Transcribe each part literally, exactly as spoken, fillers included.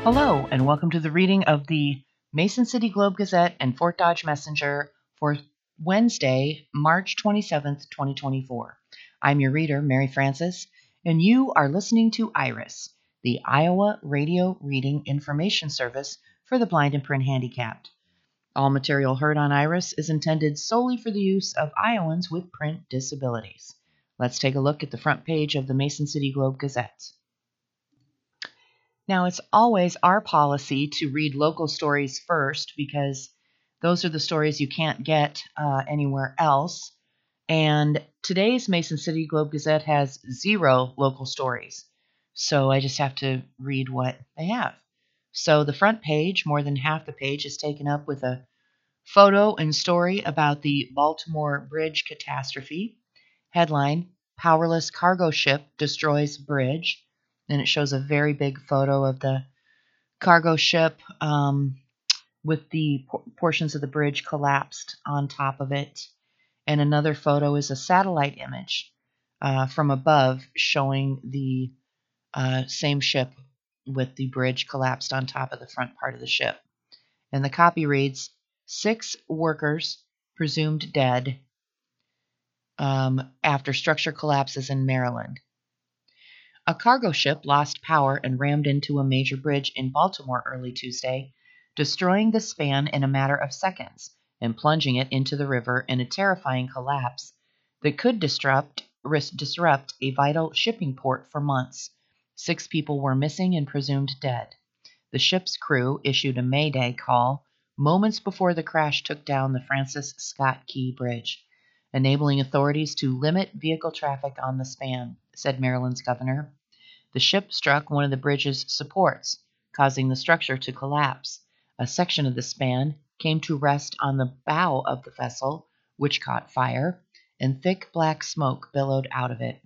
Hello, and welcome to the reading of the Mason City Globe Gazette and Fort Dodge Messenger for Wednesday, March twenty-seventh, twenty twenty-four. I'm your reader, Mary Francis, and you are listening to IRIS, the Iowa Radio Reading Information Service for the blind and print handicapped. All material heard on IRIS is intended solely for the use of Iowans with print disabilities. Let's take a look at the front page of the Mason City Globe Gazette. Now, it's always our policy to read local stories first because those are the stories you can't get uh, anywhere else. And today's Mason City Globe Gazette has zero local stories. So I just have to read what they have. So the front page, more than half the page, is taken up with a photo and story about the Baltimore Bridge catastrophe. Headline, Powerless Cargo Ship Destroys Bridge. And it shows a very big photo of the cargo ship um, with the por- portions of the bridge collapsed on top of it. And another photo is a satellite image uh, from above showing the uh, same ship with the bridge collapsed on top of the front part of the ship. And the copy reads, Six workers presumed dead um, after structure collapses in Maryland. A cargo ship lost power and rammed into a major bridge in Baltimore early Tuesday, destroying the span in a matter of seconds and plunging it into the river in a terrifying collapse that could disrupt, disrupt a vital shipping port for months. Six people were missing and presumed dead. The ship's crew issued a Mayday call moments before the crash took down the Francis Scott Key Bridge, enabling authorities to limit vehicle traffic on the span, said Maryland's governor. The ship struck one of the bridge's supports, causing the structure to collapse. A section of the span came to rest on the bow of the vessel, which caught fire, and thick black smoke billowed out of it.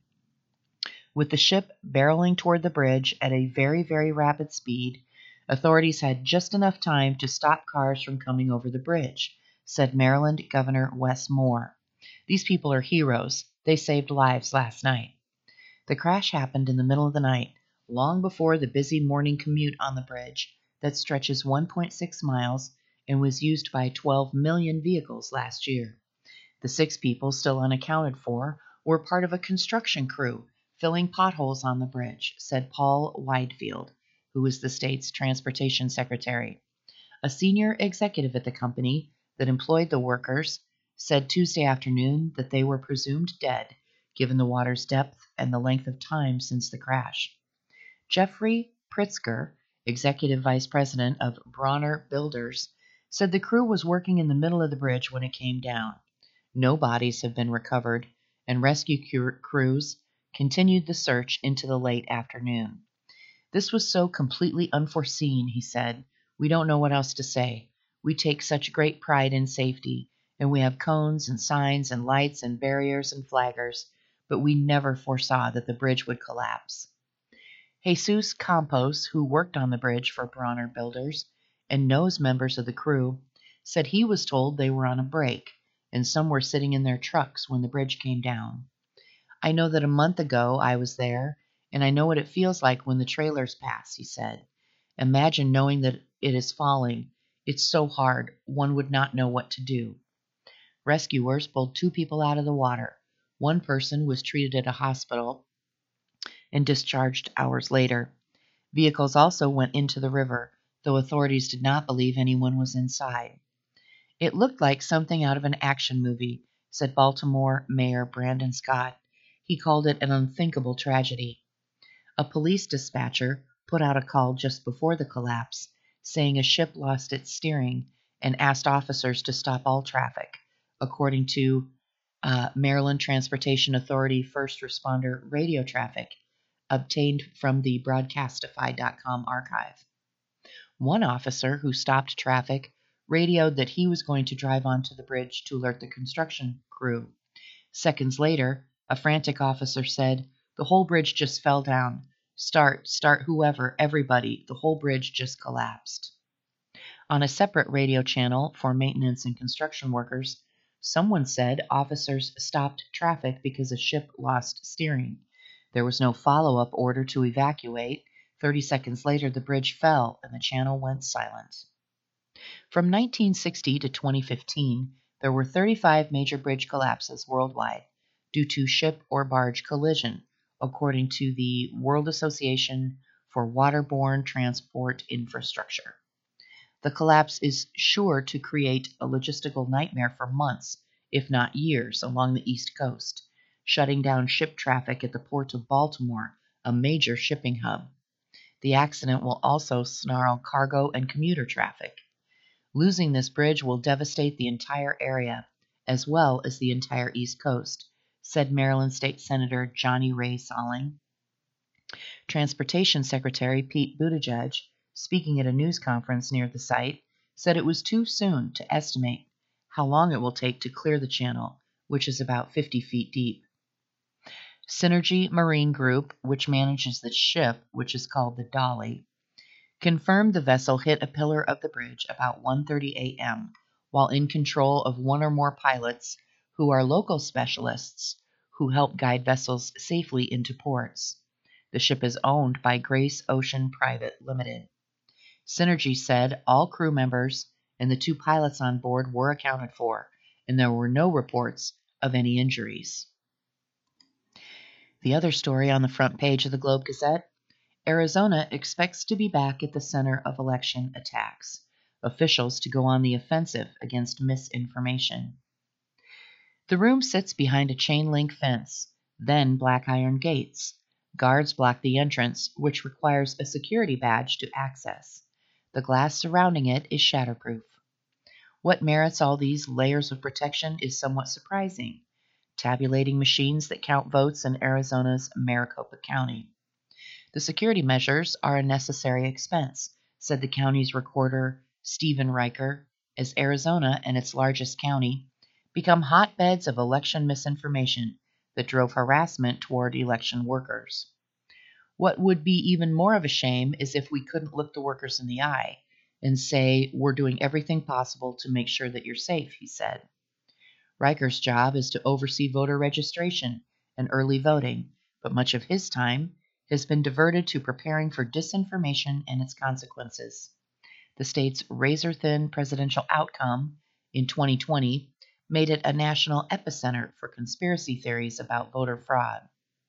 With the ship barreling toward the bridge at a very, very rapid speed, authorities had just enough time to stop cars from coming over the bridge, said Maryland Governor Wes Moore. These people are heroes. They saved lives last night. The crash happened in the middle of the night, long before the busy morning commute on the bridge that stretches one point six miles and was used by twelve million vehicles last year. The six people still unaccounted for were part of a construction crew filling potholes on the bridge, said Paul Widefield, who is the state's transportation secretary. A senior executive at the company that employed the workers said Tuesday afternoon that they were presumed dead, given the water's depth and the length of time since the crash. Jeffrey Pritzker, executive vice president of Bronner Builders, said the crew was working in the middle of the bridge when it came down. No bodies have been recovered, and rescue crews continued the search into the late afternoon. This was so completely unforeseen, he said. We don't know what else to say. We take such great pride in safety, and we have cones and signs and lights and barriers and flaggers, but we never foresaw that the bridge would collapse. Jesus Campos, who worked on the bridge for Bronner Builders and knows members of the crew, said he was told they were on a break, and some were sitting in their trucks when the bridge came down. I know that a month ago I was there, and I know what it feels like when the trailers pass, he said. Imagine knowing that it is falling. It's so hard, one would not know what to do. Rescuers pulled two people out of the water. One person was treated at a hospital and discharged hours later. Vehicles also went into the river, though authorities did not believe anyone was inside. It looked like something out of an action movie, said Baltimore Mayor Brandon Scott. He called it an unthinkable tragedy. A police dispatcher put out a call just before the collapse, saying a ship lost its steering and asked officers to stop all traffic, according to uh, Maryland Transportation Authority first responder radio traffic, obtained from the broadcastify dot com archive. One officer who stopped traffic radioed that he was going to drive onto the bridge to alert the construction crew. Seconds later, a frantic officer said, "The whole bridge just fell down. Start, start whoever, everybody. The whole bridge just collapsed." On a separate radio channel for maintenance and construction workers, someone said officers stopped traffic because a ship lost steering. There was no follow-up order to evacuate. Thirty seconds later, the bridge fell and the channel went silent. From nineteen sixty to twenty fifteen, there were thirty-five major bridge collapses worldwide due to ship or barge collision, according to the World Association for Waterborne Transport Infrastructure. The collapse is sure to create a logistical nightmare for months, if not years, along the East Coast, shutting down ship traffic at the Port of Baltimore, a major shipping hub. The accident will also snarl cargo and commuter traffic. Losing this bridge will devastate the entire area, as well as the entire East Coast, said Maryland State Senator Johnny Ray Salling. Transportation Secretary Pete Buttigieg, speaking at a news conference near the site, said it was too soon to estimate how long it will take to clear the channel, which is about fifty feet deep. Synergy Marine Group, which manages the ship, which is called the Dolly, confirmed the vessel hit a pillar of the bridge about one thirty a.m. while in control of one or more pilots who are local specialists who help guide vessels safely into ports. The ship is owned by Grace Ocean Private Limited. Synergy said all crew members and the two pilots on board were accounted for, and there were no reports of any injuries. The other story on the front page of the Globe Gazette: Arizona expects to be back at the center of election attacks. Officials to go on the offensive against misinformation. The room sits behind a chain link fence, then black iron gates. Guards block the entrance, which requires a security badge to access. The glass surrounding it is shatterproof. What merits all these layers of protection is somewhat surprising. Tabulating machines that count votes in Arizona's Maricopa County. The security measures are a necessary expense, said the county's recorder Stephen Riker, as Arizona and its largest county become hotbeds of election misinformation that drove harassment toward election workers. What would be even more of a shame is if we couldn't look the workers in the eye and say, we're doing everything possible to make sure that you're safe, he said. Riker's job is to oversee voter registration and early voting, but much of his time has been diverted to preparing for disinformation and its consequences. The state's razor-thin presidential outcome in twenty twenty made it a national epicenter for conspiracy theories about voter fraud.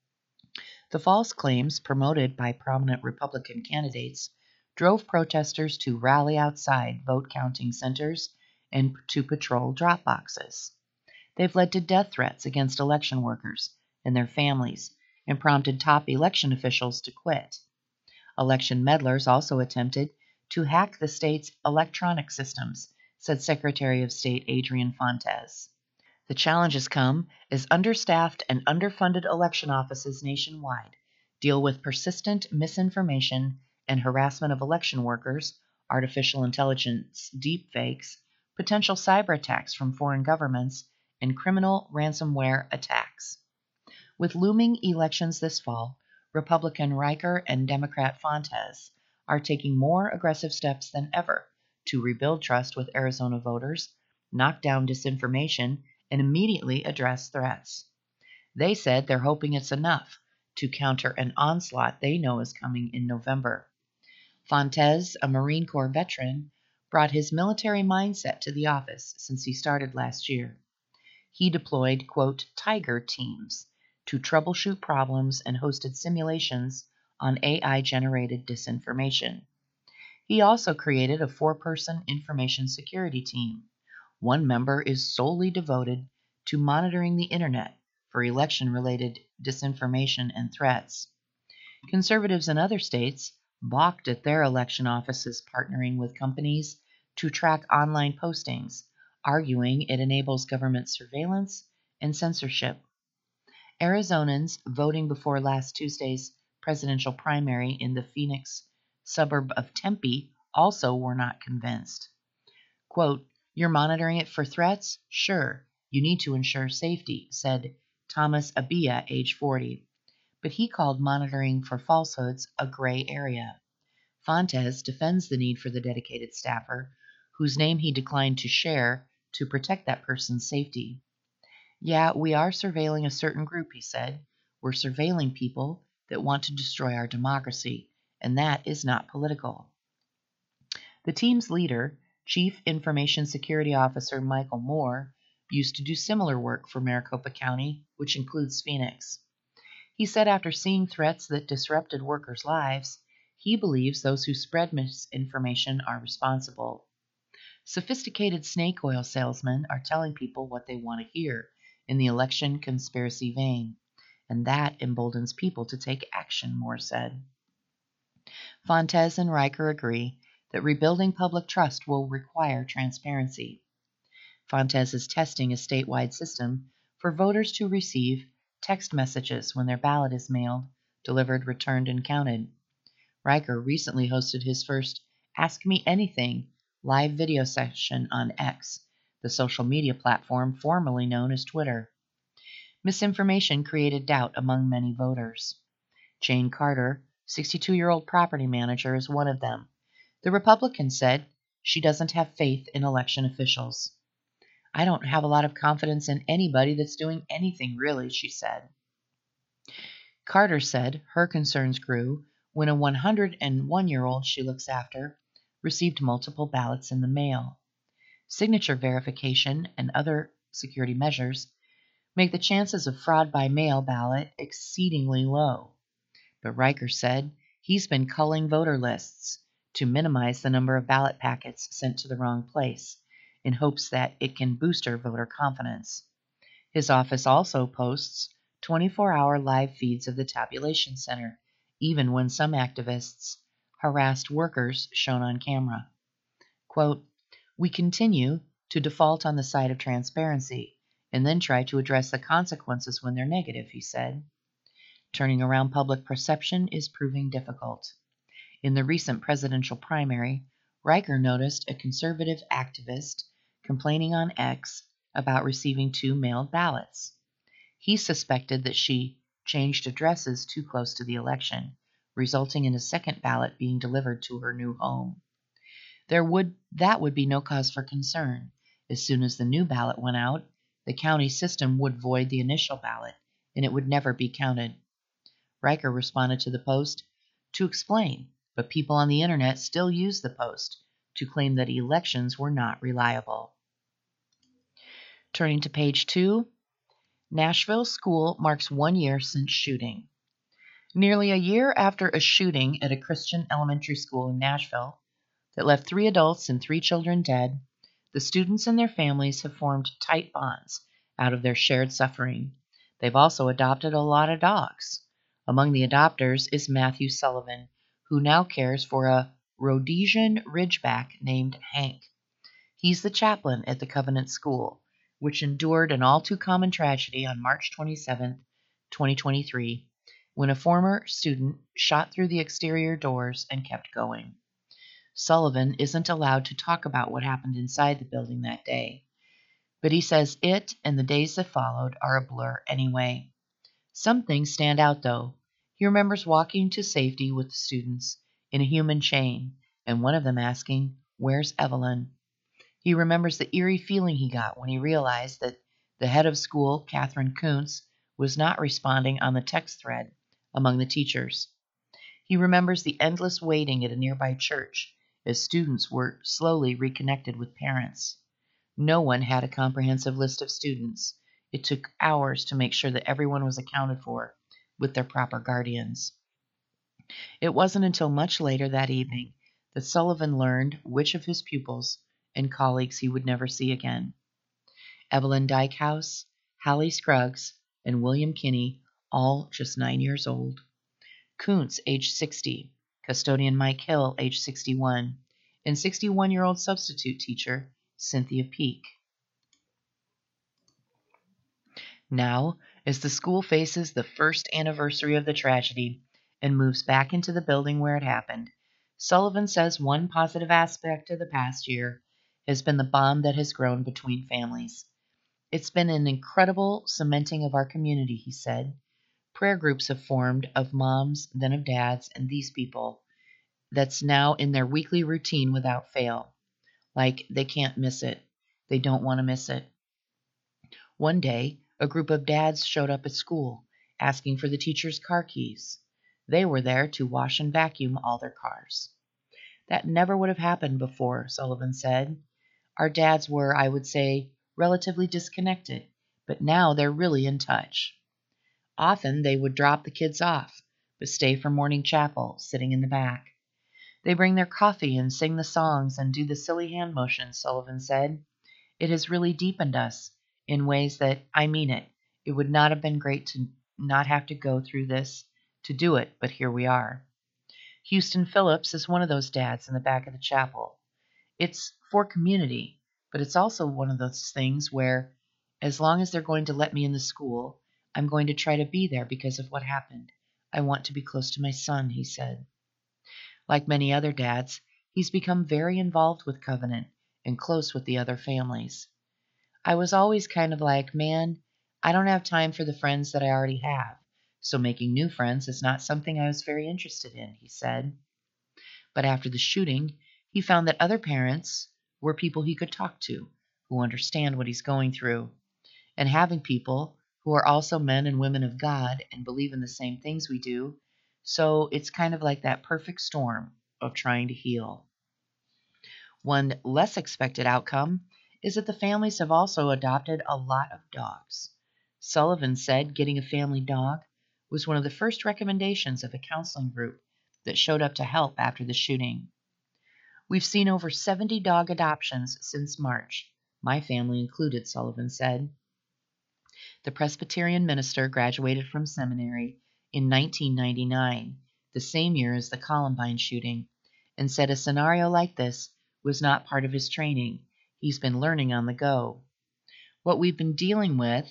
The false claims, promoted by prominent Republican candidates, drove protesters to rally outside vote-counting centers and to patrol drop boxes. They've led to death threats against election workers and their families and prompted top election officials to quit. Election meddlers also attempted to hack the state's electronic systems, said Secretary of State Adrian Fontes. The challenges come as understaffed and underfunded election offices nationwide deal with persistent misinformation and harassment of election workers, artificial intelligence deepfakes, potential cyber attacks from foreign governments, and criminal ransomware attacks. With looming elections this fall, Republican Riker and Democrat Fontes are taking more aggressive steps than ever to rebuild trust with Arizona voters, knock down disinformation, and immediately address threats. They said they're hoping it's enough to counter an onslaught they know is coming in November. Fontes, a Marine Corps veteran, brought his military mindset to the office since he started last year. He deployed, quote, Tiger teams to troubleshoot problems and hosted simulations on A I-generated disinformation. He also created a four-person information security team. One member is solely devoted to monitoring the internet for election-related disinformation and threats. Conservatives in other states balked at their election offices partnering with companies to track online postings, arguing it enables government surveillance and censorship. Arizonans voting before last Tuesday's presidential primary in the Phoenix suburb of Tempe also were not convinced. Quote, You're monitoring it for threats? Sure. You need to ensure safety, said Thomas Abia, age forty. But he called monitoring for falsehoods a gray area. Fontes defends the need for the dedicated staffer, whose name he declined to share, to protect that person's safety. Yeah, we are surveilling a certain group, he said. We're surveilling people that want to destroy our democracy, and that is not political. The team's leader, Chief Information Security Officer Michael Moore, used to do similar work for Maricopa County, which includes Phoenix. He said after seeing threats that disrupted workers' lives, he believes those who spread misinformation are responsible. Sophisticated snake oil salesmen are telling people what they want to hear in the election conspiracy vein, and that emboldens people to take action, Moore said. Fontes and Riker agree that rebuilding public trust will require transparency. Fontes is testing a statewide system for voters to receive text messages when their ballot is mailed, delivered, returned, and counted. Riker recently hosted his first Ask Me Anything live video session on X, the social media platform formerly known as Twitter. Misinformation created doubt among many voters. Jane Carter, sixty-two-year-old property manager, is one of them. The Republican said she doesn't have faith in election officials. I don't have a lot of confidence in anybody that's doing anything, really, she said. Carter said her concerns grew when a one hundred one-year-old she looks after received multiple ballots in the mail. Signature verification and other security measures make the chances of fraud by mail ballot exceedingly low. But Riker said he's been culling voter lists to minimize the number of ballot packets sent to the wrong place, in hopes that it can boost voter confidence. His office also posts twenty-four hour live feeds of the tabulation center, even when some activists harassed workers shown on camera. Quote, "We continue to default on the side of transparency and then try to address the consequences when they're negative," he said. Turning around public perception is proving difficult. In the recent presidential primary, Riker noticed a conservative activist complaining on X about receiving two mailed ballots. He suspected that she changed addresses too close to the election, resulting in a second ballot being delivered to her new home. There would that would be no cause for concern. As soon as the new ballot went out, the county system would void the initial ballot, and it would never be counted. Riker responded to the post to explain, but people on the internet still use the post to claim that elections were not reliable. Turning to page two, Nashville school marks one year since shooting. Nearly a year after a shooting at a Christian elementary school in Nashville that left three adults and three children dead, the students and their families have formed tight bonds out of their shared suffering. They've also adopted a lot of dogs. Among the adopters is Matthew Sullivan, who now cares for a Rhodesian Ridgeback named Hank. He's the chaplain at the Covenant School, which endured an all too common tragedy on March twenty-seventh, twenty twenty-three, when a former student shot through the exterior doors and kept going. Sullivan isn't allowed to talk about what happened inside the building that day, but he says it and the days that followed are a blur anyway. Some things stand out, though. He remembers walking to safety with the students in a human chain, and one of them asking, "Where's Evelyn?" He remembers the eerie feeling he got when he realized that the head of school, Catherine Kuntz, was not responding on the text thread among the teachers. He remembers the endless waiting at a nearby church as students were slowly reconnected with parents. No one had a comprehensive list of students. It took hours to make sure that everyone was accounted for with their proper guardians. It wasn't until much later that evening that Sullivan learned which of his pupils and colleagues he would never see again. Evelyn Dykehouse, Hallie Scruggs, and William Kinney, all just nine years old. Kuntz, age sixty, custodian Mike Hill, age sixty-one, and sixty-one-year-old substitute teacher Cynthia Peak. Now, as the school faces the first anniversary of the tragedy and moves back into the building where it happened, Sullivan says one positive aspect of the past year has been the bond that has grown between families. It's been an incredible cementing of our community, he said. Prayer groups have formed of moms, then of dads, and these people. That's now in their weekly routine without fail. Like they can't miss it. They don't want to miss it. One day, a group of dads showed up at school, asking for the teacher's car keys. They were there to wash and vacuum all their cars. That never would have happened before, Sullivan said. Our dads were, I would say, relatively disconnected, but now they're really in touch. Often they would drop the kids off, but stay for morning chapel, sitting in the back. They bring their coffee and sing the songs and do the silly hand motions, Sullivan said. It has really deepened us in ways that, I mean it, it would not have been great to not have to go through this to do it, but here we are. Houston Phillips is one of those dads in the back of the chapel. It's for community, but it's also one of those things where, as long as they're going to let me in the school, I'm going to try to be there because of what happened. I want to be close to my son, he said. Like many other dads, he's become very involved with Covenant and close with the other families. I was always kind of like, man, I don't have time for the friends that I already have, so making new friends is not something I was very interested in, he said. But after the shooting, he found that other parents were people he could talk to, who understand what he's going through. And having people who are also men and women of God and believe in the same things we do, so it's kind of like that perfect storm of trying to heal. One less expected outcome is that the families have also adopted a lot of dogs. Sullivan said getting a family dog was one of the first recommendations of a counseling group that showed up to help after the shooting. We've seen over seventy dog adoptions since March, my family included, Sullivan said. The Presbyterian minister graduated from seminary in nineteen ninety-nine, the same year as the Columbine shooting, and said a scenario like this was not part of his training. He's been learning on the go. What we've been dealing with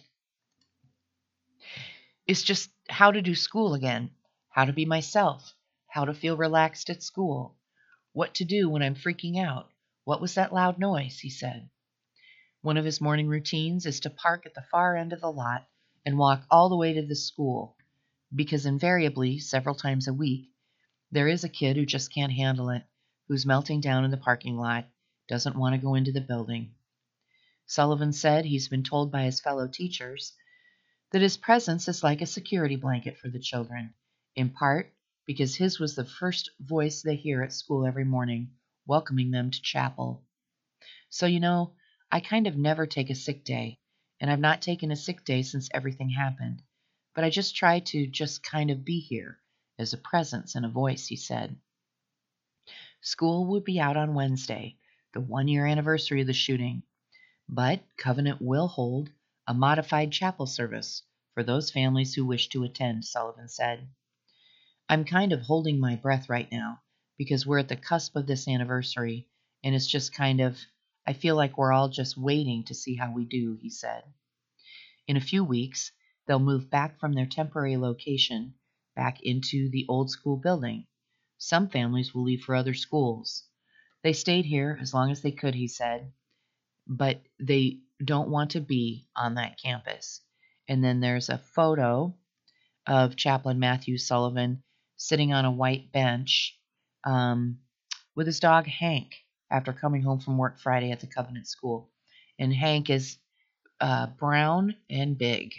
is just how to do school again, how to be myself, how to feel relaxed at school, what to do when I'm freaking out. What was that loud noise, he said. One of his morning routines is to park at the far end of the lot and walk all the way to the school, because invariably, several times a week, there is a kid who just can't handle it, who's melting down in the parking lot, doesn't want to go into the building. Sullivan said he's been told by his fellow teachers that his presence is like a security blanket for the children, in part because his was the first voice they hear at school every morning, welcoming them to chapel. So, you know, I kind of never take a sick day, and I've not taken a sick day since everything happened, but I just try to just kind of be here as a presence and a voice, he said. School would be out on Wednesday, the one-year anniversary of the shooting, but Covenant will hold a modified chapel service for those families who wish to attend, Sullivan said. I'm kind of holding my breath right now because we're at the cusp of this anniversary, and it's just kind of, I feel like we're all just waiting to see how we do, he said. In a few weeks, they'll move back from their temporary location back into the old school building. Some families will leave for other schools. They stayed here as long as they could, he said, but they don't want to be on that campus. And then there's a photo of Chaplain Matthew Sullivan sitting on a white bench um, with his dog Hank after coming home from work Friday at the Covenant School. And Hank is uh, brown and big.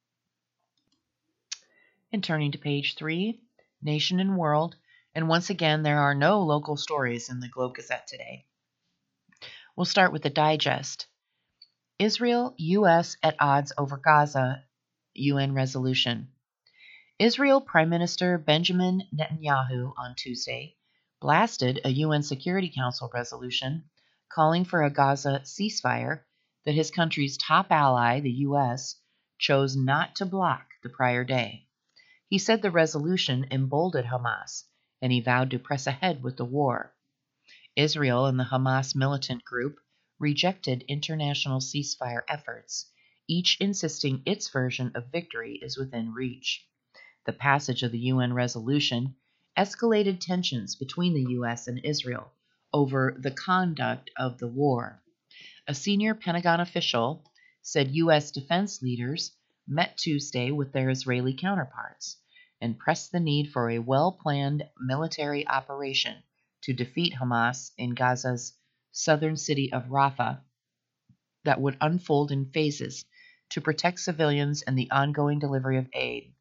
And turning to page three, Nation and World. And once again, there are no local stories in the Globe Gazette today. We'll start with the digest. Israel, U S at odds over Gaza, U N resolution. Israel Prime Minister Benjamin Netanyahu on Tuesday blasted a U N Security Council resolution calling for a Gaza ceasefire that his country's top ally, the U S, chose not to block the prior day. He said the resolution emboldened Hamas, and he vowed to press ahead with the war. Israel and the Hamas militant group rejected international ceasefire efforts, each insisting its version of victory is within reach. The passage of the U N resolution escalated tensions between the U S and Israel over the conduct of the war. A senior Pentagon official said U S defense leaders met Tuesday with their Israeli counterparts and pressed the need for a well-planned military operation to defeat Hamas in Gaza's southern city of Rafah that would unfold in phases to protect civilians and the ongoing delivery of aid.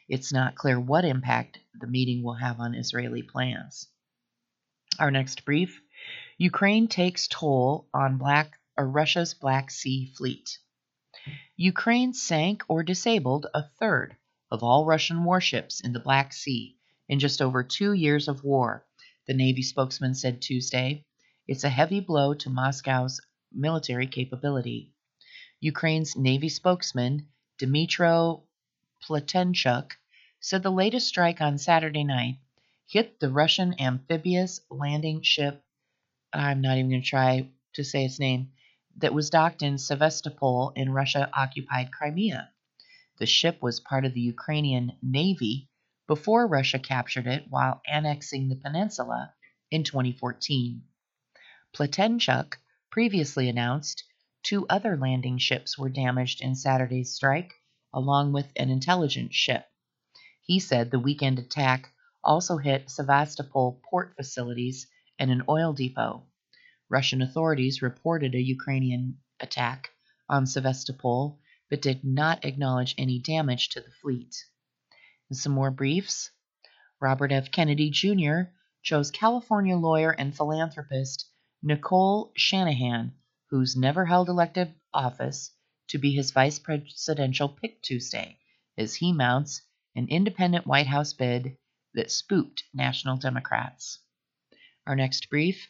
It's not clear what impact the meeting will have on Israeli plans. Our next brief: Ukraine takes toll on Black or Russia's Black Sea Fleet. Ukraine sank or disabled a third of all Russian warships in the Black Sea in just over two years of war, the Navy spokesman said Tuesday. It's a heavy blow to Moscow's military capability. Ukraine's Navy spokesman, Dmytro Platenchuk, said the latest strike on Saturday night hit the Russian amphibious landing ship, I'm not even going to try to say its name, that was docked in Sevastopol in Russia-occupied Crimea. The ship was part of the Ukrainian Navy before Russia captured it while annexing the peninsula in twenty fourteen. Platenchuk previously announced two other landing ships were damaged in Saturday's strike, along with an intelligence ship. He said the weekend attack also hit Sevastopol port facilities and an oil depot. Russian authorities reported a Ukrainian attack on Sevastopol, but did not acknowledge any damage to the fleet. And some more briefs. Robert F. Kennedy Junior chose California lawyer and philanthropist Nicole Shanahan, who's never held elective office, to be his vice presidential pick Tuesday, as he mounts an independent White House bid that spooked national Democrats. Our next brief: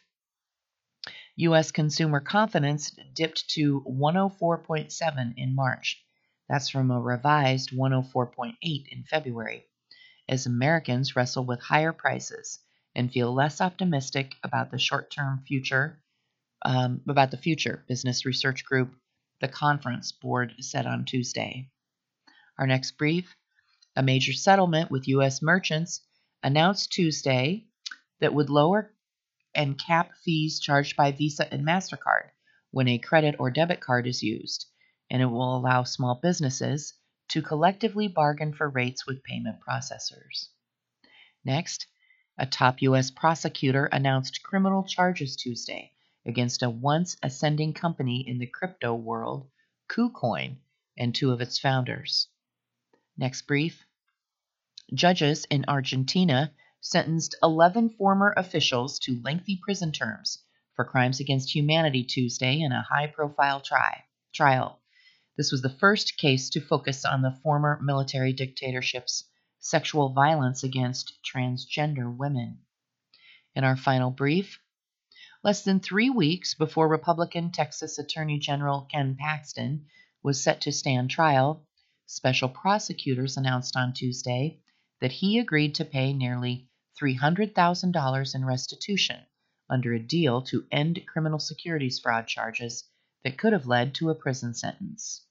U S consumer confidence dipped to one oh four point seven in March. That's from a revised one oh four point eight in February, as Americans wrestle with higher prices and feel less optimistic about the short-term future, um, about the future, business research group The Conference Board said on Tuesday. Our next brief: a major settlement with U S merchants announced Tuesday that would lower and cap fees charged by Visa and MasterCard when a credit or debit card is used, and it will allow small businesses to collectively bargain for rates with payment processors. Next, a top U S prosecutor announced criminal charges Tuesday against a once ascending company in the crypto world, KuCoin, and two of its founders. Next brief: judges in Argentina sentenced eleven former officials to lengthy prison terms for crimes against humanity Tuesday in a high-profile tri- trial. This was the first case to focus on the former military dictatorship's sexual violence against transgender women. In our final brief: less than three weeks before Republican Texas Attorney General Ken Paxton was set to stand trial, special prosecutors announced on Tuesday that he agreed to pay nearly three hundred thousand dollars in restitution under a deal to end criminal securities fraud charges that could have led to a prison sentence.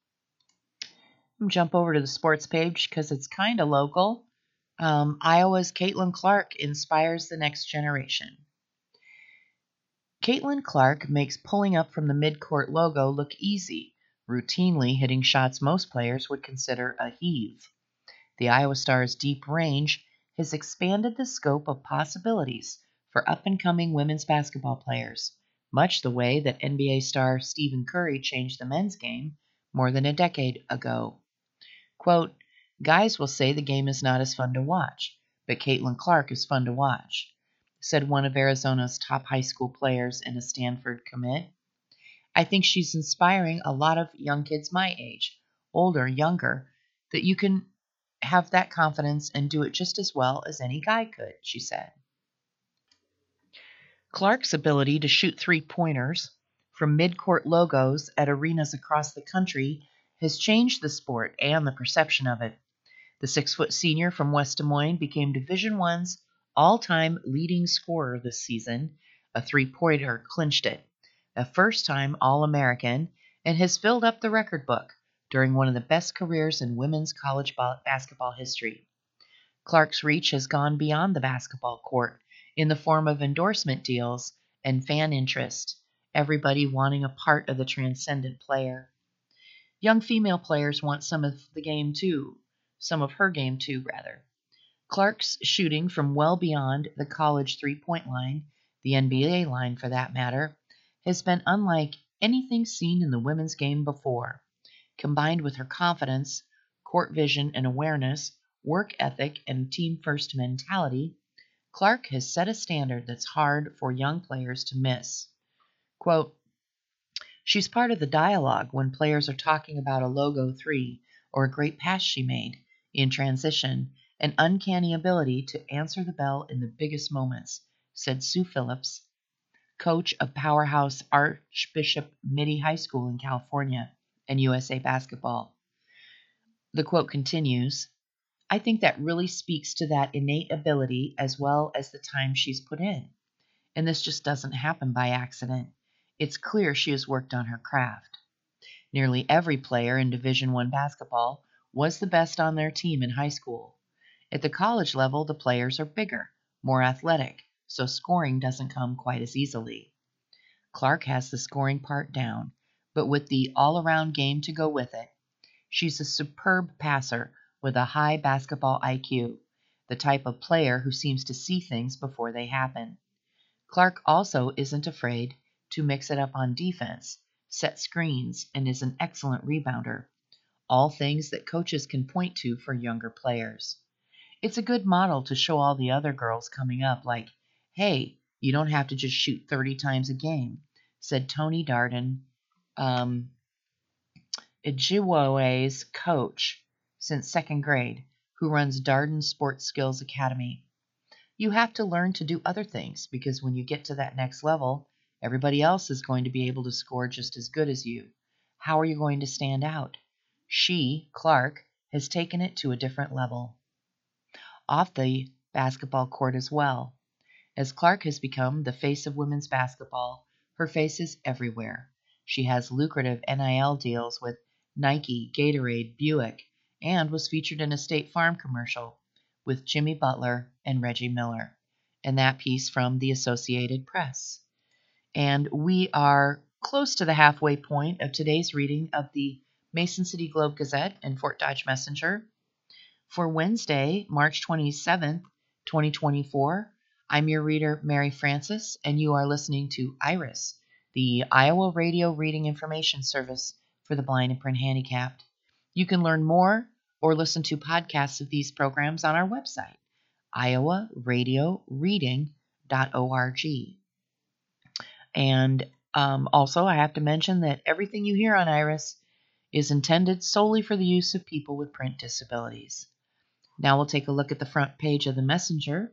Jump over to the sports page because it's kind of local. Um, Iowa's Caitlin Clark inspires the next generation. Caitlin Clark makes pulling up from the midcourt logo look easy, routinely hitting shots most players would consider a heave. The Iowa Star's deep range has expanded the scope of possibilities for up-and-coming women's basketball players, much the way that N B A star Stephen Curry changed the men's game more than a decade ago. Quote, "Guys will say the game is not as fun to watch, but Caitlin Clark is fun to watch," said one of Arizona's top high school players and a Stanford commit. "I think she's inspiring a lot of young kids my age, older, younger, that you can have that confidence and do it just as well as any guy could," she said. Clark's ability to shoot three-pointers from midcourt logos at arenas across the country has changed the sport and the perception of it. The six-foot senior from West Des Moines became Division O's all-time leading scorer this season. A three-pointer clinched it, a first-time All-American, and has filled up the record book during one of the best careers in women's college basketball history. Clark's reach has gone beyond the basketball court in the form of endorsement deals and fan interest, everybody wanting a part of the transcendent player. Young female players want some of the game too, some of her game too, rather. Clark's shooting from well beyond the college three-point line, the N B A line for that matter, has been unlike anything seen in the women's game before. Combined with her confidence, court vision, and awareness, work ethic, and team-first mentality, Clark has set a standard that's hard for young players to miss. Quote, she's part of the dialogue when players are talking about a logo three or a great pass she made in transition, an uncanny ability to answer the bell in the biggest moments, said Sue Phillips, coach of powerhouse Archbishop Mitty High School in California and U S A Basketball. The quote continues, I think that really speaks to that innate ability as well as the time she's put in. And this just doesn't happen by accident. It's clear she has worked on her craft. Nearly every player in Division One basketball was the best on their team in high school. At the college level, the players are bigger, more athletic, so scoring doesn't come quite as easily. Clark has the scoring part down, but with the all-around game to go with it. She's a superb passer with a high basketball I Q, the type of player who seems to see things before they happen. Clark also isn't afraid to mix it up on defense, set screens, and is an excellent rebounder, all things that coaches can point to for younger players. It's a good model to show all the other girls coming up, like, hey, you don't have to just shoot thirty times a game, said Tony Darden, um, Ojibwe's coach since second grade, who runs Darden Sports Skills Academy. You have to learn to do other things because when you get to that next level, everybody else is going to be able to score just as good as you. How are you going to stand out? She, Clark, has taken it to a different level. Off the basketball court as well. As Clark has become the face of women's basketball, her face is everywhere. She has lucrative N I L deals with Nike, Gatorade, Buick, and was featured in a State Farm commercial with Jimmy Butler and Reggie Miller, and that piece from the Associated Press. And we are close to the halfway point of today's reading of the Mason City Globe Gazette and Fort Dodge Messenger. For Wednesday, March twenty-seventh, twenty twenty-four, I'm your reader, Mary Francis, and you are listening to IRIS, the Iowa Radio Reading Information Service for the blind and print handicapped. You can learn more or listen to podcasts of these programs on our website, iowa radio reading dot org. And um, also, I have to mention that everything you hear on IRIS is intended solely for the use of people with print disabilities. Now we'll take a look at the front page of the Messenger.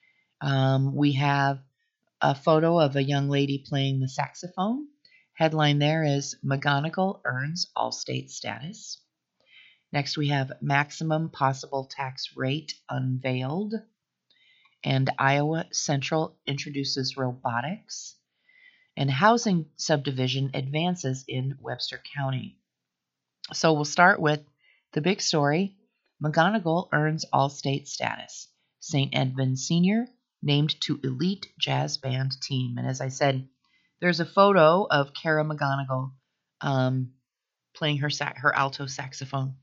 Um, we have a photo of a young lady playing the saxophone. Headline there is McGonigal earns All-State status. Next we have maximum possible tax rate unveiled. And Iowa Central introduces robotics. And housing subdivision advances in Webster County. So we'll start with the big story. McGonigal earns All-State status. Saint Edmund Senior named to elite jazz band team. And as I said, there's a photo of Kara McGonigal um, playing her sax- her alto saxophone.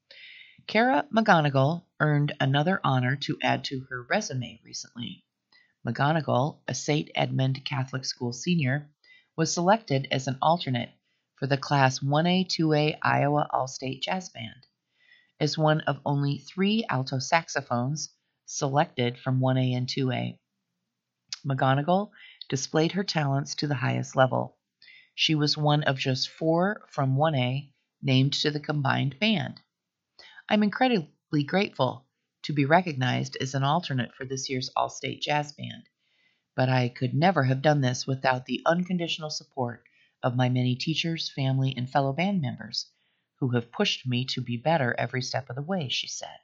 Kara McGonigal earned another honor to add to her resume recently. McGonigal, a Saint Edmund Catholic School senior, was selected as an alternate for the Class one A two A Iowa All-State Jazz Band. As one of only three alto saxophones selected from one A and two A. McGonigal displayed her talents to the highest level. She was one of just four from one A named to the combined band. I'm incredibly grateful to be recognized as an alternate for this year's All-State Jazz Band, but I could never have done this without the unconditional support of my many teachers, family, and fellow band members who have pushed me to be better every step of the way, she said.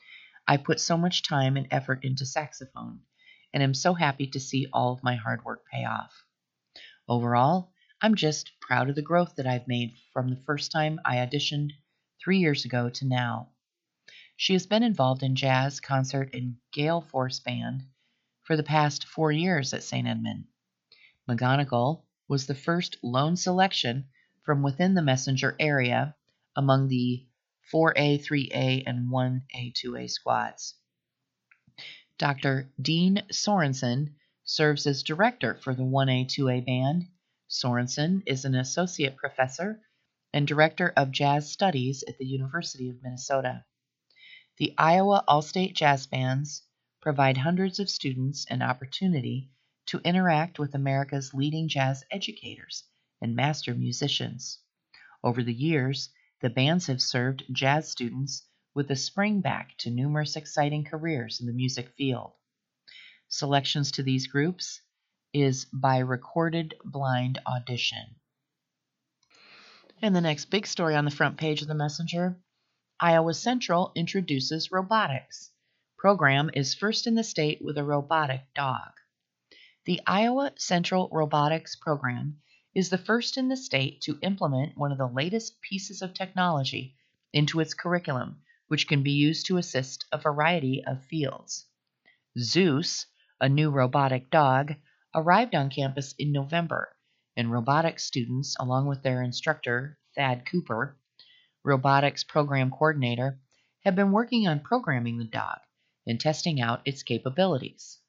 I put so much time and effort into saxophone, and am so happy to see all of my hard work pay off. Overall, I'm just proud of the growth that I've made from the first time I auditioned three years ago to now. She has been involved in jazz, concert, and gale force band for the past four years at Saint Edmund. McGonigal was the first lone selection from within the Messenger area among the four A, three A, and one A, two A squads. Doctor Dean Sorensen serves as director for the one A, two A band. Sorensen is an associate professor and director of jazz studies at the University of Minnesota. The Iowa All-State Jazz Bands provide hundreds of students an opportunity to interact with America's leading jazz educators and master musicians. Over the years, the bands have served jazz students with a spring back to numerous exciting careers in the music field. Selections to these groups is by recorded blind audition. And the next big story on the front page of the Messenger, Iowa Central introduces robotics. Program is first in the state with a robotic dog. The Iowa Central Robotics Program is the first in the state to implement one of the latest pieces of technology into its curriculum, which can be used to assist a variety of fields. Zeus, a new robotic dog, arrived on campus in November, and robotics students, along with their instructor, Thad Cooper, robotics program coordinator, have been working on programming the dog and testing out its capabilities.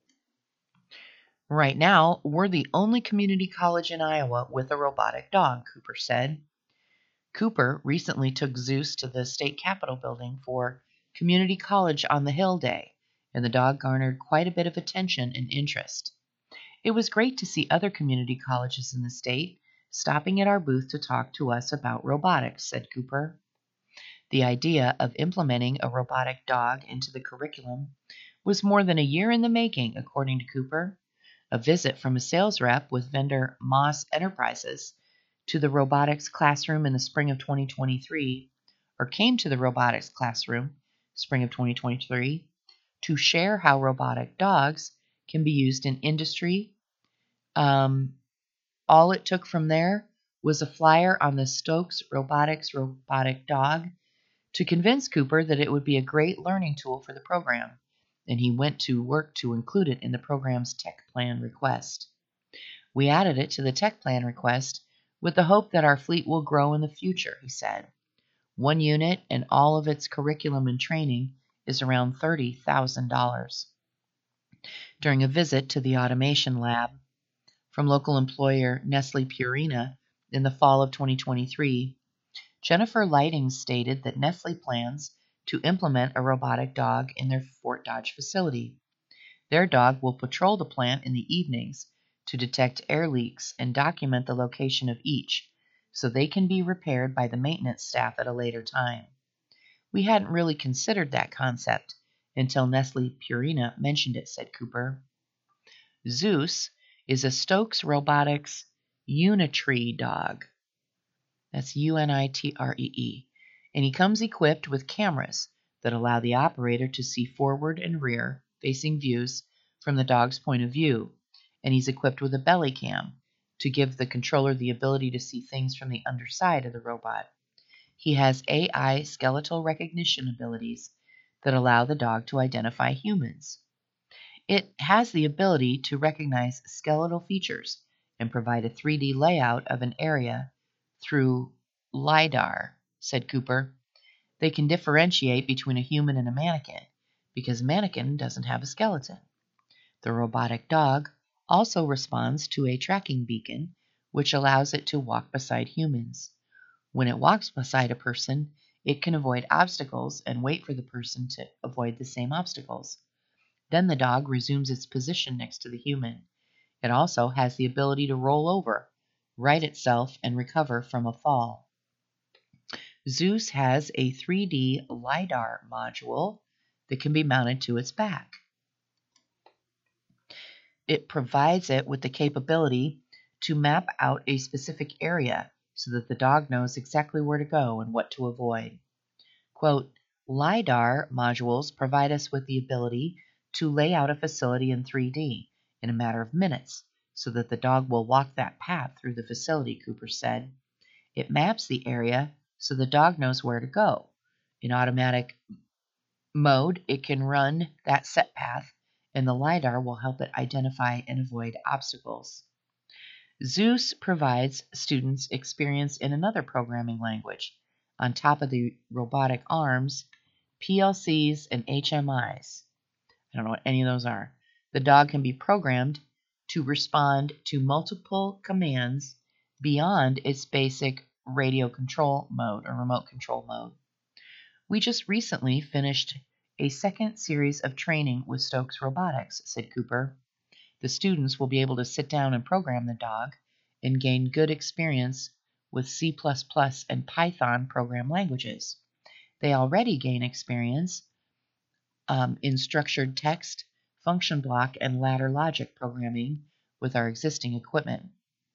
Right now, we're the only community college in Iowa with a robotic dog, Cooper said. Cooper recently took Zeus to the state capitol building for Community College on the Hill Day, and the dog garnered quite a bit of attention and interest. It was great to see other community colleges in the state stopping at our booth to talk to us about robotics, said Cooper. The idea of implementing a robotic dog into the curriculum was more than a year in the making, according to Cooper. A visit from a sales rep with vendor Moss Enterprises to the robotics classroom in the spring of twenty twenty-three, or came to the robotics classroom spring of twenty twenty-three, to share how robotic dogs can be used in industry. Um, all it took from there was a flyer on the Stokes Robotics robotic dog to convince Cooper that it would be a great learning tool for the program, and he went to work to include it in the program's tech plan request. We added it to the tech plan request with the hope that our fleet will grow in the future, he said. One unit and all of its curriculum and training is around thirty thousand dollars. During a visit to the automation lab from local employer Nestle Purina in the fall of twenty twenty-three, Jennifer Lighting stated that Nestle plans to implement a robotic dog in their Fort Dodge facility. Their dog will patrol the plant in the evenings to detect air leaks and document the location of each, so they can be repaired by the maintenance staff at a later time. We hadn't really considered that concept until Nestle Purina mentioned it, said Cooper. Zeus is a Stokes Robotics Unitree dog. That's U N I T R E E. And he comes equipped with cameras that allow the operator to see forward and rear facing views from the dog's point of view, and he's equipped with a belly cam to give the controller the ability to see things from the underside of the robot. He has A I skeletal recognition abilities that allow the dog to identify humans. It has the ability to recognize skeletal features and provide a three D layout of an area through LiDAR, said Cooper. They can differentiate between a human and a mannequin because a mannequin doesn't have a skeleton. The robotic dog also responds to a tracking beacon, which allows it to walk beside humans. When it walks beside a person, it can avoid obstacles and wait for the person to avoid the same obstacles. Then the dog resumes its position next to the human. It also has the ability to roll over, right itself, and recover from a fall. Zeus has a three D LiDAR module that can be mounted to its back. It provides it with the capability to map out a specific area so that the dog knows exactly where to go and what to avoid. Quote, LiDAR modules provide us with the ability to lay out a facility in three D in a matter of minutes so that the dog will walk that path through the facility, Cooper said. It maps the area so the dog knows where to go. In automatic mode, it can run that set path, and the LiDAR will help it identify and avoid obstacles. Zeus provides students experience in another programming language, on top of the robotic arms, P L Cs, and H M Is. I don't know what any of those are. The dog can be programmed to respond to multiple commands beyond its basic radio control mode or remote control mode. We just recently finished a second series of training with Stokes Robotics, said Cooper. The students will be able to sit down and program the dog and gain good experience with C plus plus and Python program languages. They already gain experience um, in structured text, function block, and ladder logic programming with our existing equipment.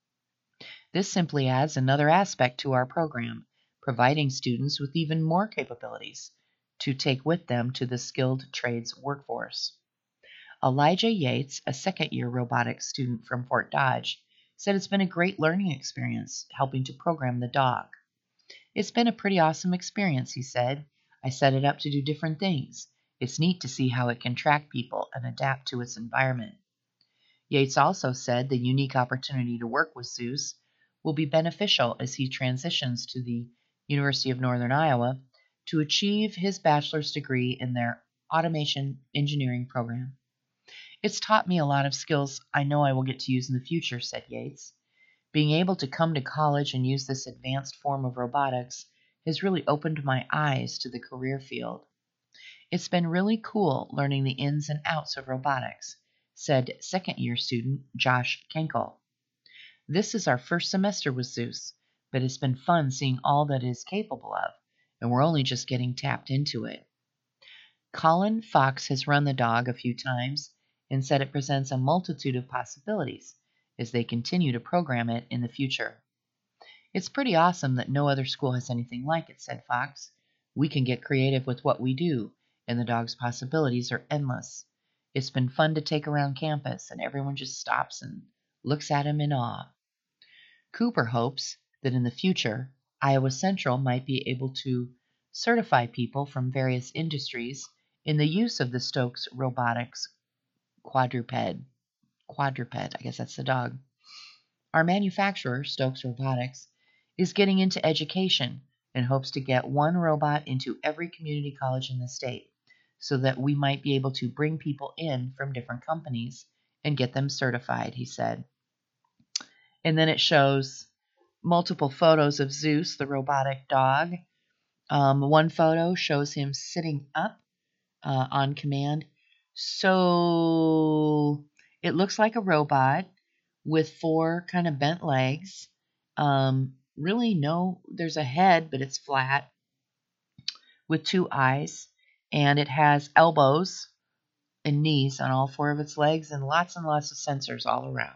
This simply adds another aspect to our program, providing students with even more capabilities to take with them to the skilled trades workforce. Elijah Yates, a second-year robotics student from Fort Dodge, said it's been a great learning experience helping to program the dog. It's been a pretty awesome experience, he said. I set it up to do different things. It's neat to see how it can track people and adapt to its environment. Yates also said the unique opportunity to work with Zeus will be beneficial as he transitions to the University of Northern Iowa to achieve his bachelor's degree in their automation engineering program. It's taught me a lot of skills I know I will get to use in the future, said Yates. Being able to come to college and use this advanced form of robotics has really opened my eyes to the career field. It's been really cool learning the ins and outs of robotics, said second-year student Josh Kenkel. This is our first semester with Zeus, but it's been fun seeing all that it is capable of, and we're only just getting tapped into it. Colin Fox has run the dog a few times and said it presents a multitude of possibilities as they continue to program it in the future. It's pretty awesome that no other school has anything like it, said Fox. We can get creative with what we do, and the dog's possibilities are endless. It's been fun to take around campus, and everyone just stops and looks at him in awe. Cooper hopes that in the future, Iowa Central might be able to certify people from various industries in the use of the Stokes Robotics quadruped. Quadruped, I guess that's the dog. Our manufacturer, Stokes Robotics, is getting into education and hopes to get one robot into every community college in the state so that we might be able to bring people in from different companies and get them certified, he said. And then it shows multiple photos of Zeus, the robotic dog. Um, one photo shows him sitting up uh, on command. So it looks like a robot with four kind of bent legs. Um, really, no, there's a head, but it's flat with two eyes. And it has elbows and knees on all four of its legs and lots and lots of sensors all around.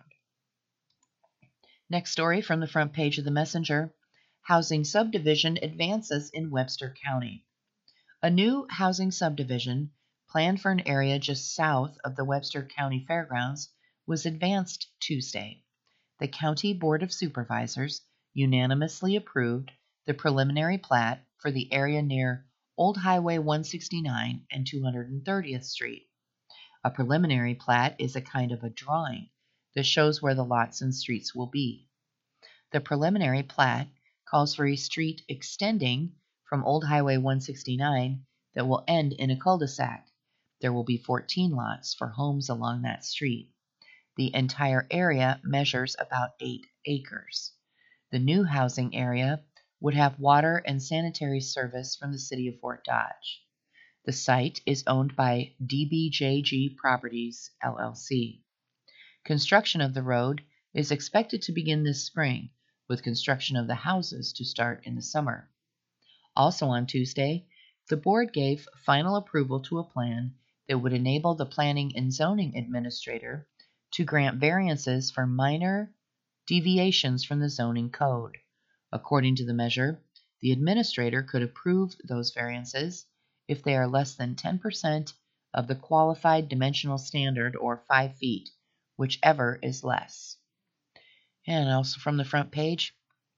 Next story from the front page of the Messenger. Housing subdivision advances in Webster County. A new housing subdivision planned for an area just south of the Webster County Fairgrounds was advanced Tuesday. The County Board of Supervisors unanimously approved the preliminary plat for the area near Old Highway one sixty-nine and two hundred thirtieth Street. A preliminary plat is a kind of a drawing that shows where the lots and streets will be. The preliminary plat calls for a street extending from Old Highway one sixty-nine that will end in a cul-de-sac. There will be fourteen lots for homes along that street. The entire area measures about eight acres. The new housing area would have water and sanitary service from the city of Fort Dodge. The site is owned by D B J G Properties, L L C. Construction of the road is expected to begin this spring, with construction of the houses to start in the summer. Also on Tuesday, the board gave final approval to a plan that would enable the Planning and Zoning Administrator to grant variances for minor deviations from the zoning code. According to the measure, the administrator could approve those variances if they are less than ten percent of the qualified dimensional standard, or five feet, whichever is less. And also from the front page,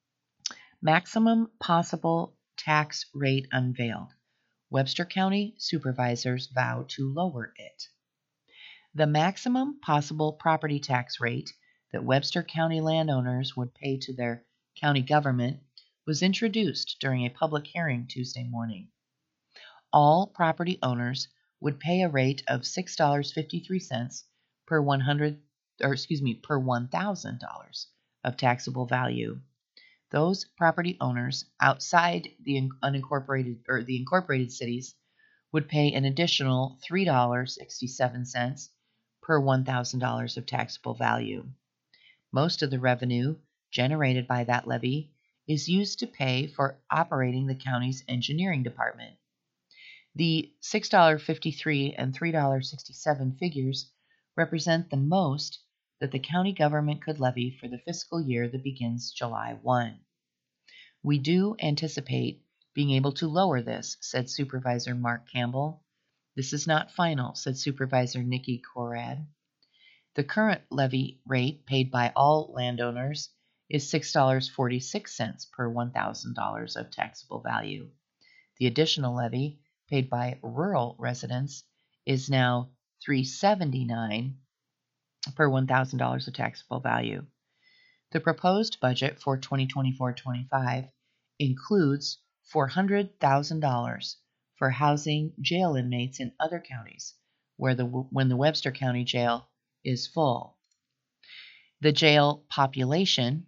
maximum possible tax rate unveiled. Webster County supervisors vow to lower it. The maximum possible property tax rate that Webster County landowners would pay to their county government was introduced during a public hearing Tuesday morning. All property owners would pay a rate of six dollars and fifty-three cents per one hundred, or excuse me, per one thousand dollars of taxable value. Those property owners outside the unincorporated or the incorporated cities would pay an additional three dollars and sixty-seven cents per one thousand dollars of taxable value. Most of the revenue generated by that levy is used to pay for operating the county's engineering department. The six dollars and fifty-three cents and three dollars and sixty-seven cents figures represent the most that the county government could levy for the fiscal year that begins July first. We do anticipate being able to lower this, said Supervisor Mark Campbell. This is not final, said Supervisor Nikki Corrad. The current levy rate paid by all landowners is six dollars and forty-six cents per one thousand dollars of taxable value. The additional levy paid by rural residents is now three dollars and seventy-nine cents per one thousand dollars of taxable value. The proposed budget for twenty twenty-four twenty-five includes four hundred thousand dollars for housing jail inmates in other counties where the when the Webster County Jail is full. The jail population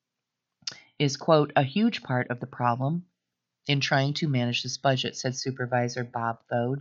is, quote, a huge part of the problem in trying to manage this budget, said Supervisor Bob Thode.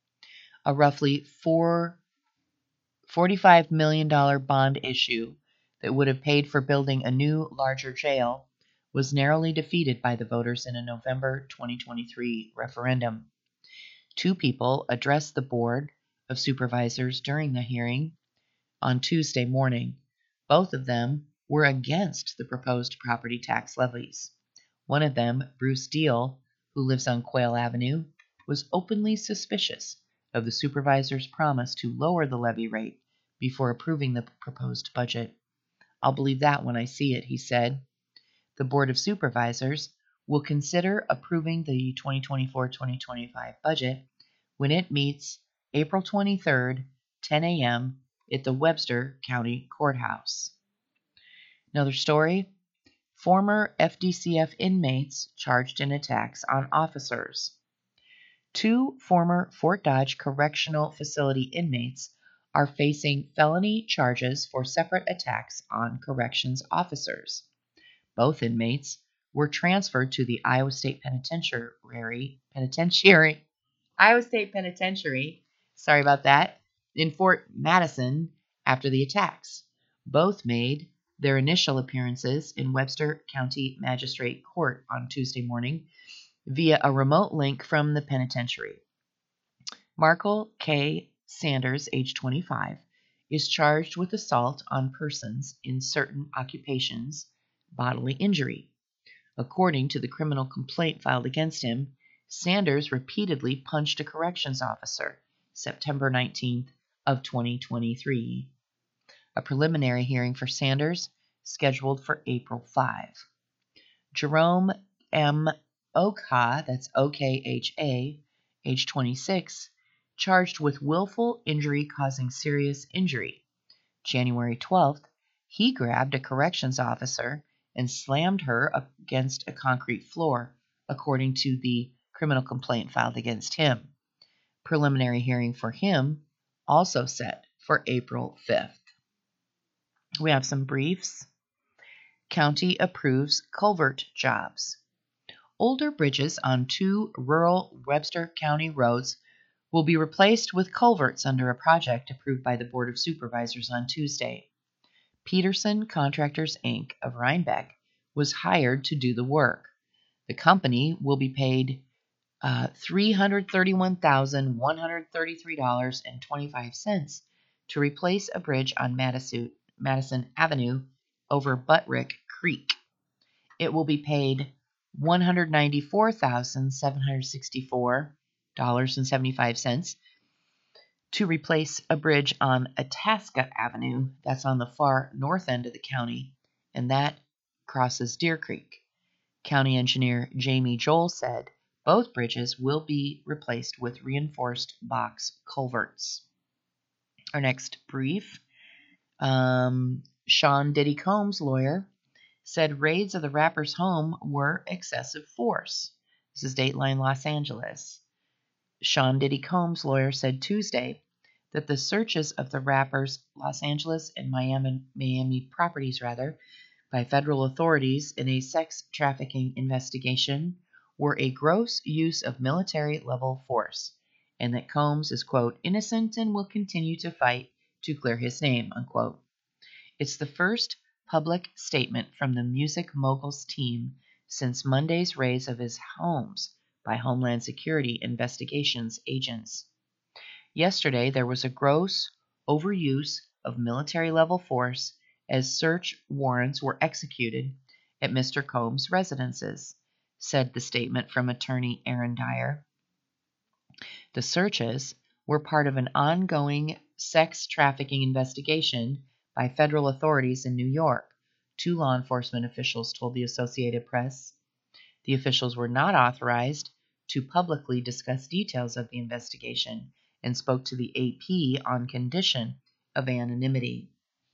A roughly four, forty-five million dollars bond issue that would have paid for building a new, larger jail was narrowly defeated by the voters in a November twenty twenty-three referendum. Two people addressed the Board of Supervisors during the hearing on Tuesday morning. Both of them were against the proposed property tax levies. One of them, Bruce Deal, who lives on Quail Avenue, was openly suspicious of the supervisor's promise to lower the levy rate before approving the proposed budget. I'll believe that when I see it, he said. The Board of Supervisors will consider approving the twenty twenty-four twenty twenty-five budget when it meets April twenty-third, ten a.m. at the Webster County Courthouse. Another story. Former F D C F inmates charged in attacks on officers. Two former Fort Dodge Correctional Facility inmates are facing felony charges for separate attacks on corrections officers. Both inmates were transferred to the Iowa State Penitentiary, Penitentiary, Iowa State Penitentiary, sorry about that, in Fort Madison after the attacks. Both made their initial appearances in Webster County Magistrate Court on Tuesday morning via a remote link from the penitentiary. Markel K. Sanders, age twenty-five, is charged with assault on persons in certain occupations, bodily injury. According to the criminal complaint filed against him, Sanders repeatedly punched a corrections officer September nineteenth of twenty twenty-three. A preliminary hearing for Sanders scheduled for April fifth. Jerome M. Okha, that's O K H A, age twenty-six, charged with willful injury causing serious injury. January twelfth, he grabbed a corrections officer and slammed her against a concrete floor, according to the criminal complaint filed against him. Preliminary hearing for him also set for April fifth. We have some briefs. County approves culvert jobs. Older bridges on two rural Webster County roads will be replaced with culverts under a project approved by the Board of Supervisors on Tuesday. Peterson Contractors, Incorporated of Rhinebeck was hired to do the work. The company will be paid uh, three hundred thirty-one thousand one hundred thirty-three dollars and twenty-five cents to replace a bridge on Madison, Madison Avenue over Buttrick Creek. It will be paid one hundred ninety-four thousand seven hundred sixty-four dollars and seventy-five cents to replace a bridge on Itasca Avenue, that's on the far north end of the county, and that crosses Deer Creek. County engineer Jamie Joel said both bridges will be replaced with reinforced box culverts. Our next brief, um, Sean Diddy Combs' lawyer said raids of the rapper's home were excessive force. This is Dateline Los Angeles. Sean Diddy Combs' lawyer said Tuesday that the searches of the rapper's Los Angeles and Miami, Miami properties, rather, by federal authorities in a sex trafficking investigation were a gross use of military-level force, and that Combs is, quote, innocent and will continue to fight to clear his name, unquote. It's the first public statement from the music mogul's team since Monday's raise of his homes by Homeland Security investigations agents. Yesterday, there was a gross overuse of military-level force as search warrants were executed at Mister Combs' residences, said the statement from attorney Aaron Dyer. The searches were part of an ongoing sex trafficking investigation by federal authorities in New York, two law enforcement officials told the Associated Press. The officials were not authorized to publicly discuss details of the investigation and spoke to the A P on condition of anonymity.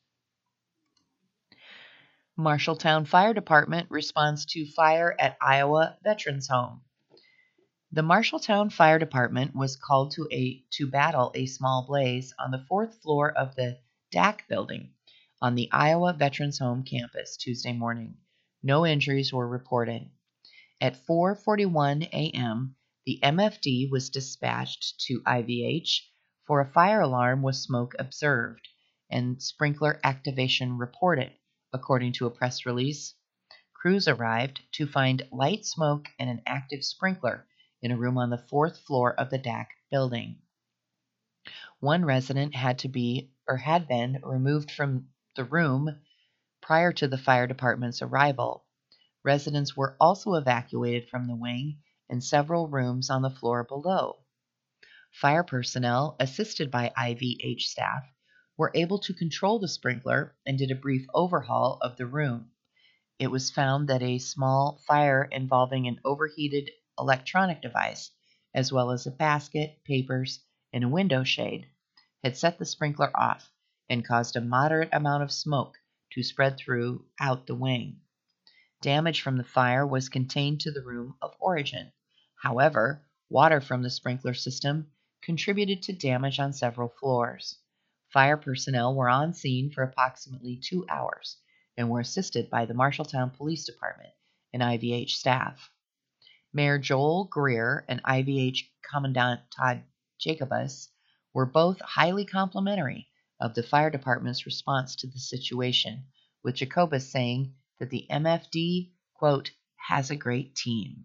Marshalltown Fire Department responds to fire at Iowa Veterans Home. The Marshalltown Fire Department was called to a to battle a small blaze on the fourth floor of the D A C building on the Iowa Veterans Home campus Tuesday morning. No injuries were reported. At four forty-one a.m., the M F D was dispatched to I V H for a fire alarm with smoke observed and sprinkler activation reported, according to a press release. Crews arrived to find light smoke and an active sprinkler in a room on the fourth floor of the D A C building. One resident had to be or had been removed from the room prior to the fire department's arrival. Residents were also evacuated from the wing and several rooms on the floor below. Fire personnel, assisted by I V H staff, were able to control the sprinkler and did a brief overhaul of the room. It was found that a small fire involving an overheated electronic device, as well as a basket, papers, and a window shade, had set the sprinkler off and caused a moderate amount of smoke to spread throughout the wing. Damage from the fire was contained to the room of origin. However, water from the sprinkler system contributed to damage on several floors. Fire personnel were on scene for approximately two hours and were assisted by the Marshalltown Police Department and I V H staff. Mayor Joel Greer and I V H Commandant Todd Jacobus were both highly complimentary of the fire department's response to the situation, with Jacobus saying that the M F D, quote, has a great team.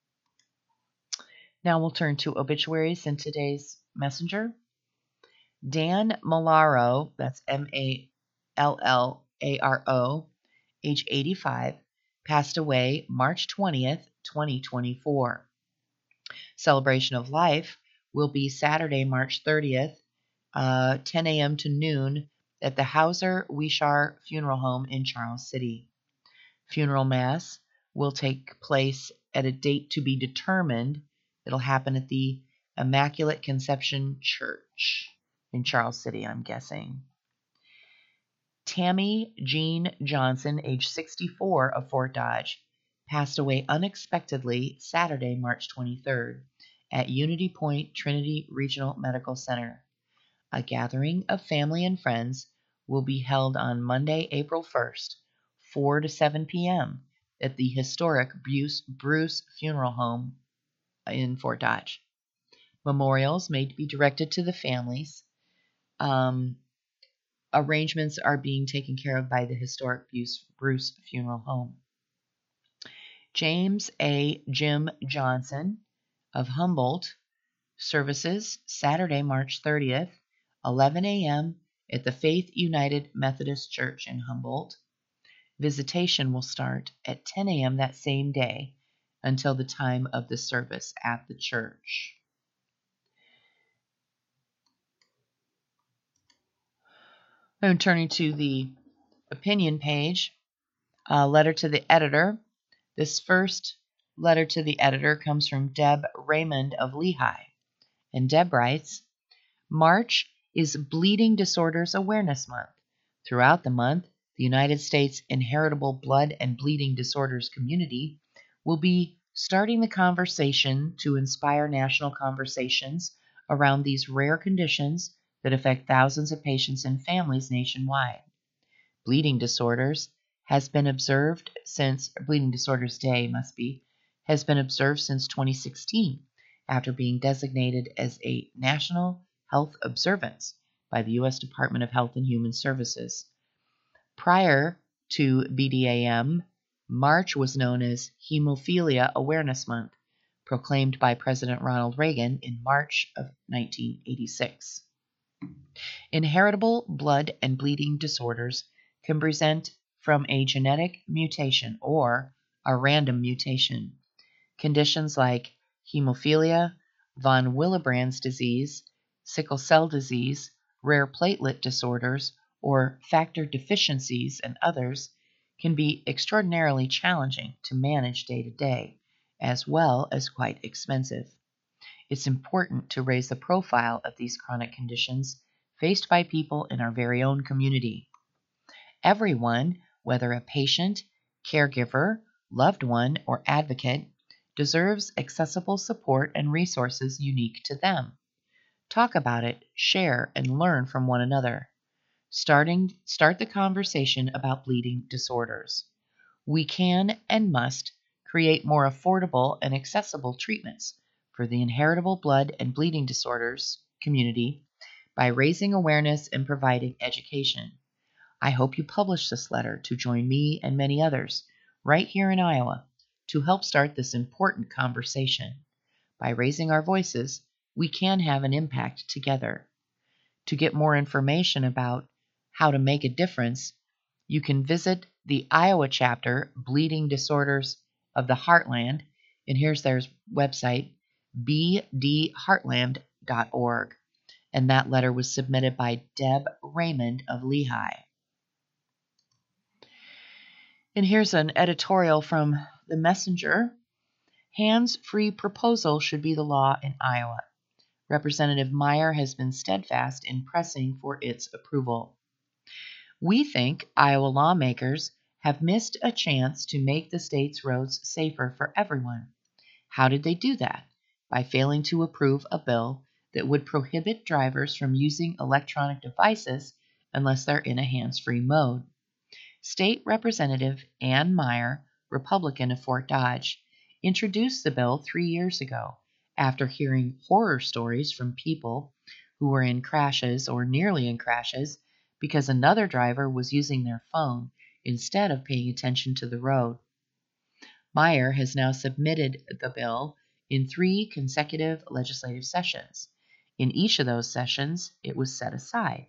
Now we'll turn to obituaries in today's messenger. Dan Malaro, that's M A L L A R O, age eighty-five, passed away March twentieth, twenty twenty-four. Celebration of life will be Saturday, March thirtieth, uh, ten a.m. to noon at the Hauser Wishar Funeral Home in Charles City. Funeral Mass will take place at a date to be determined. It'll happen at the Immaculate Conception Church in Charles City, I'm guessing. Tammy Jean Johnson, age sixty-four, of Fort Dodge, passed away unexpectedly Saturday, March twenty-third, at Unity Point Trinity Regional Medical Center. A gathering of family and friends will be held on Monday, April first, four to seven p.m. at the historic Bruce, Bruce Funeral Home in Fort Dodge. Memorials may be directed to the families. Um, arrangements are being taken care of by the historic Bruce, Bruce Funeral Home. James A. Jim Johnson of Humboldt, services Saturday, March thirtieth, eleven a.m. at the Faith United Methodist Church in Humboldt. Visitation will start at ten a.m. that same day until the time of the service at the church. I'm turning to the opinion page, a letter to the editor. This first letter to the editor comes from Deb Raymond of Lehigh. And Deb writes, March is Bleeding Disorders Awareness Month. Throughout the month, the United States Inheritable Blood and Bleeding Disorders community will be starting the conversation to inspire national conversations around these rare conditions that affect thousands of patients and families nationwide. Bleeding disorders has been observed since, Bleeding Disorders Day must be, has been observed since twenty sixteen after being designated as a National Health Observance by the U S Department of Health and Human Services. Prior to B D A M, March was known as Hemophilia Awareness Month, proclaimed by President Ronald Reagan in March of nineteen eighty-six. Inheritable blood and bleeding disorders can present from a genetic mutation or a random mutation. Conditions like hemophilia, von Willebrand's disease, sickle cell disease, rare platelet disorders, or factor deficiencies and others can be extraordinarily challenging to manage day to day, as well as quite expensive. It's important to raise the profile of these chronic conditions faced by people in our very own community. Everyone, whether a patient, caregiver, loved one, or advocate, deserves accessible support and resources unique to them. Talk about it, share, and learn from one another. Starting, start the conversation about bleeding disorders. We can and must create more affordable and accessible treatments for the inheritable blood and bleeding disorders community by raising awareness and providing education. I hope you publish this letter to join me and many others right here in Iowa to help start this important conversation. By raising our voices, we can have an impact together. To get more information about how to make a difference, you can visit the Iowa chapter, Bleeding Disorders of the Heartland, and here's their website, b d heartland dot org. And that letter was submitted by Deb Raymond of Lehigh. And here's an editorial from the Messenger. Hands-free proposal should be the law in Iowa. Representative Meyer has been steadfast in pressing for its approval. We think Iowa lawmakers have missed a chance to make the state's roads safer for everyone. How did they do that? By failing to approve a bill that would prohibit drivers from using electronic devices unless they're in a hands-free mode. State Representative Ann Meyer, Republican of Fort Dodge, introduced the bill three years ago after hearing horror stories from people who were in crashes or nearly in crashes because another driver was using their phone instead of paying attention to the road. Meyer has now submitted the bill in three consecutive legislative sessions. In each of those sessions, it was set aside.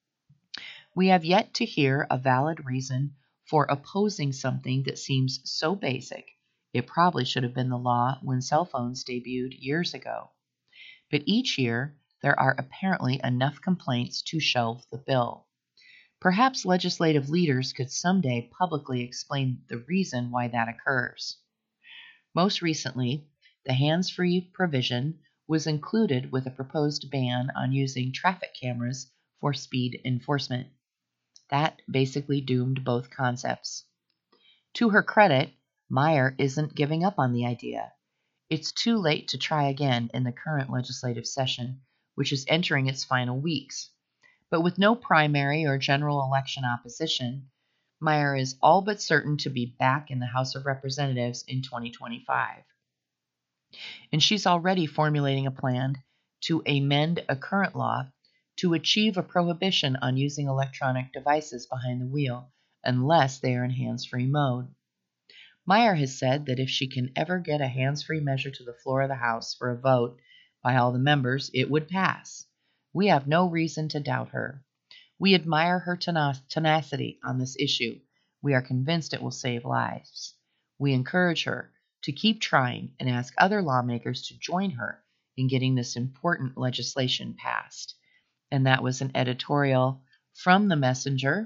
We have yet to hear a valid reason for opposing something that seems so basic it probably should have been the law when cell phones debuted years ago. But each year, there are apparently enough complaints to shelve the bill. Perhaps legislative leaders could someday publicly explain the reason why that occurs. Most recently, the hands-free provision was included with a proposed ban on using traffic cameras for speed enforcement. That basically doomed both concepts. To her credit, Meyer isn't giving up on the idea. It's too late to try again in the current legislative session, which is entering its final weeks. But with no primary or general election opposition, Meyer is all but certain to be back in the House of Representatives in twenty twenty-five. And she's already formulating a plan to amend a current law to achieve a prohibition on using electronic devices behind the wheel unless they are in hands-free mode. Meyer has said that if she can ever get a hands-free measure to the floor of the House for a vote by all the members, it would pass. We have no reason to doubt her. We admire her tenacity on this issue. We are convinced it will save lives. We encourage her to keep trying and ask other lawmakers to join her in getting this important legislation passed. And that was an editorial from the Messenger.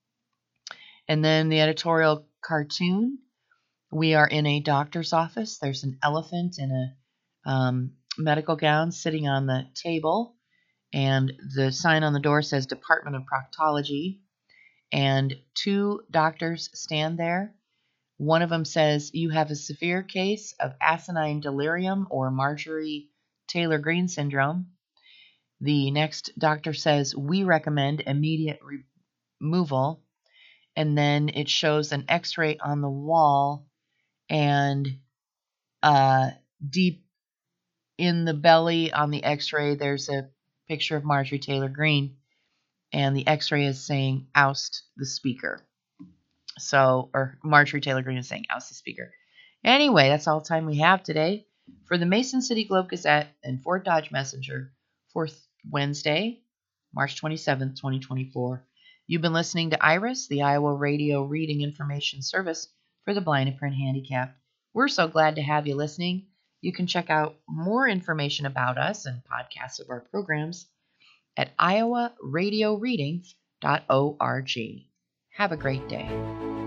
And then the editorial cartoon. We are in a doctor's office. There's an elephant in a um, medical gown sitting on the table. And the sign on the door says Department of Proctology. And two doctors stand there. One of them says, you have a severe case of asinine delirium or Marjorie Taylor Greene syndrome. The next doctor says, we recommend immediate re- removal. and then it shows an x-ray on the wall, and uh, deep in the belly on the x-ray, there's a picture of Marjorie Taylor Greene, and the x-ray is saying, oust the speaker. So, or Marjorie Taylor Greene is saying, oust the speaker. Anyway, that's all the time we have today for the Mason City Globe Gazette and Fort Dodge Messenger for Wednesday, March twenty-seventh, twenty twenty-four. You've been listening to IRIS, the Iowa Radio Reading Information Service for the blind and print handicapped. We're so glad to have you listening. You can check out more information about us and podcasts of our programs at iowa radio reading dot org. Have a great day.